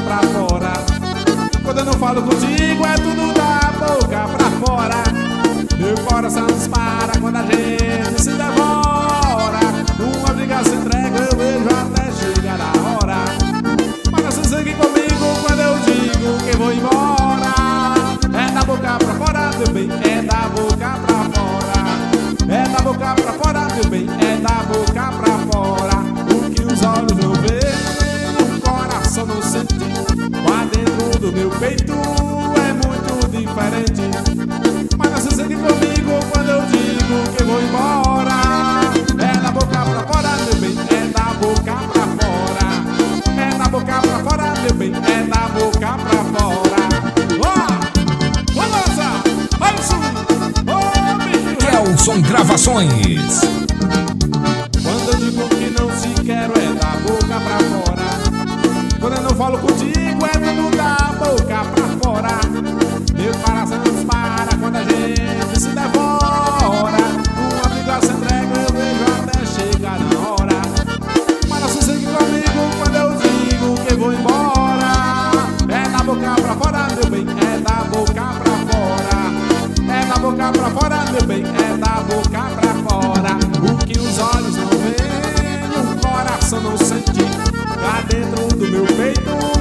pra fora. Quando eu não falo contigo é tudo da boca pra fora. Meu coração dispara quando a gente se devora. Numa briga se entrega, eu vejo até chegar a hora. Mas não se segue comigo quando eu digo que vou embora. É da boca pra fora, meu bem, é da boca pra fora. É da boca pra fora, meu bem, é da boca pra fora. O que os olhos não veem, o coração não sente. Lá dentro do meu peito é muito diferente. Mas não se segue comigo quando eu digo que vou embora. É da boca pra fora, meu bem, é da boca pra fora. É da boca pra fora, meu bem, é da boca pra fora. Kelson Gravações. Quando eu digo que não te quero é da boca pra fora. Quando eu não falo contigo é tudo da boca pra fora. Meu coração dispara quando a gente se devora. Uma briga se entrega, eu vejo até chegar na hora. Mas não se segue comigo quando eu digo que vou embora. É da boca pra fora, meu bem, é da boca pra fora. É da boca pra fora, meu bem, é da boca pra fora. O que os olhos não veem, o coração não sente. Lá dentro do meu peito